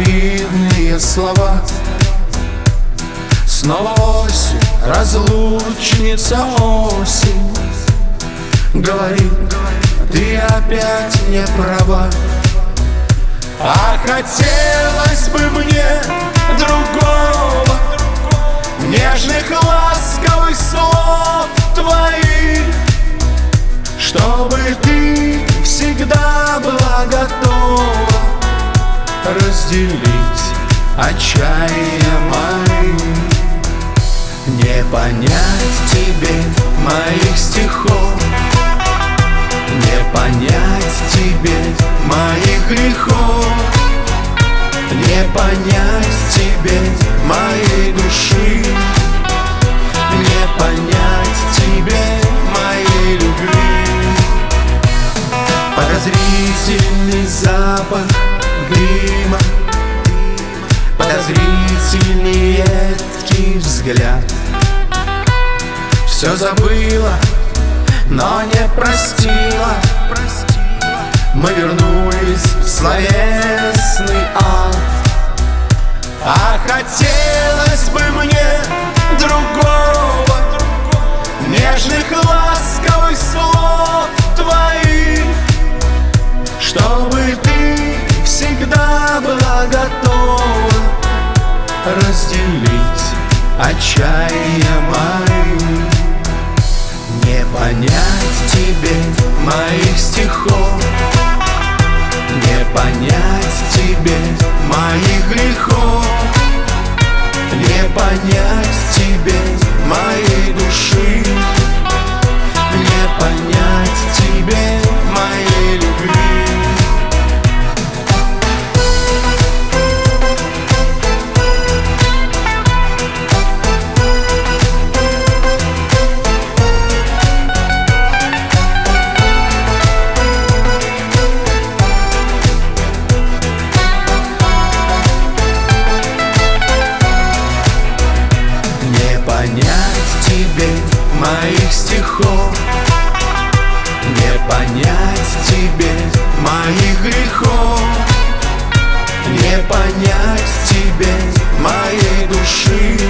обидные слова. Снова осень, разлучница осень, говорит, ты опять не права. А хотелось бы мне другого, нежных ласковых слов твоих, чтобы ты всегда была готова разделить отчаяние мои. Не понять тебе моих стихов, не понять тебе моих грехов, не понять тебе моей души, не понять тебе моей любви. Подозрительный запах дыма, подозрительный едкий взгляд. Все забыла, но не простила. Мы вернулись в словесный ад. А хотелось бы мне другого, нежных ласковых слов твоих, чтобы ты всегда была готова разделить отчаяние мои. Не понять тебе моих стихов, не понять тебе моих грехов, не понять тебе моей души, не понять тебе моей любви. Понять тебе моих стихов, не понять тебе моих грехов, не понять тебе моей души,